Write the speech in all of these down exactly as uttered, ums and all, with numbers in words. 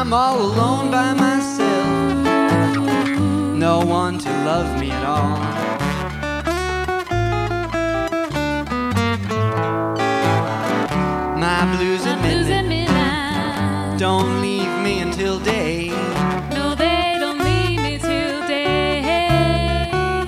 I'm all alone by myself, no one to love me at all. My blues at midnight don't leave me until day. No, they don't leave me till day.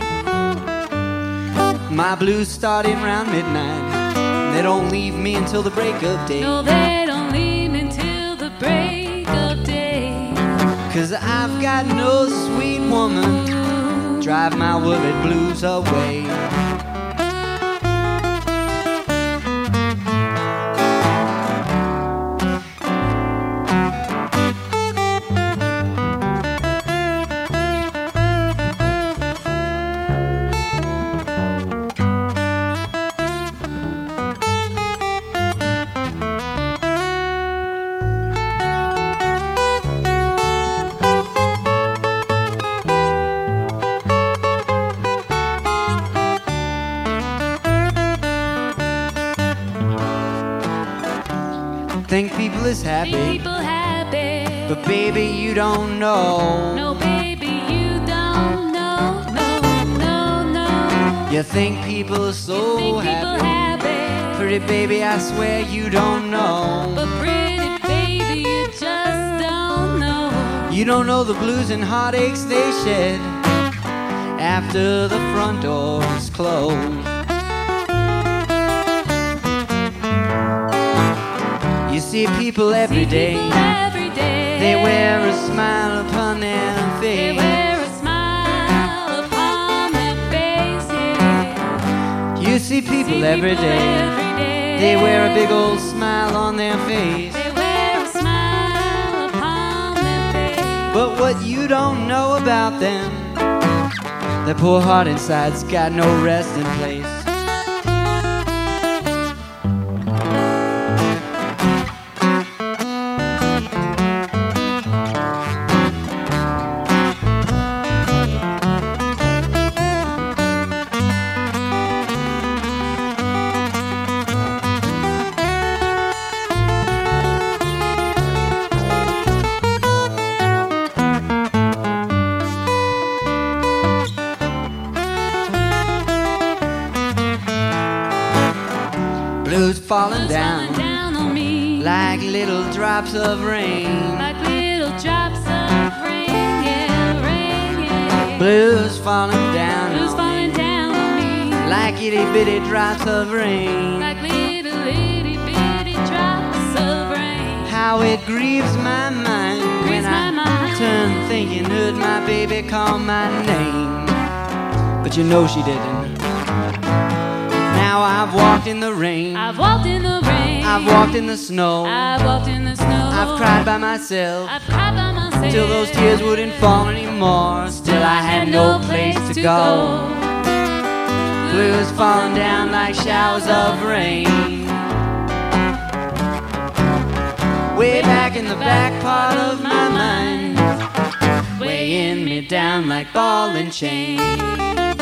My blues starting around midnight, they don't leave me until the break of day. No, they don't leave me till the break of day. 'Cause I've got no sweet woman drive my worried blues away. Think people is happy, People happy, but baby you don't know. no, baby, you don't know. No, no, no. You think people are so Think people happy, happy, pretty baby I swear you don't know. but pretty baby, you just don't know. You don't know the blues and heartaches they shed after the front door is closed. You see people every day, People every day, they wear a smile upon their they face. wear a smile upon their faces. You see people every day, every day, they wear a big old smile on their face. They wear a smile upon their face. But what you don't know about them, their poor heart inside's got no resting place. Blues falling down down on me like little drops of rain. like little drops of rain, yeah, rain, yeah. Blues falling down Blues on falling me down on me like itty bitty drops of rain. like little itty bitty drops of rain. How it grieves my mind when Grieves my I mind. turn thinking heard my baby call my name, but you know she didn't. Now I've walked in the rain, I've walked in the rain, I've walked in the snow, I've walked in the snow, I've cried by myself I've cried by myself till those tears wouldn't fall anymore. Still I had no place to go. Blues falling down like showers of rain, way back in the back part of my mind, weighing me down like ball and chain.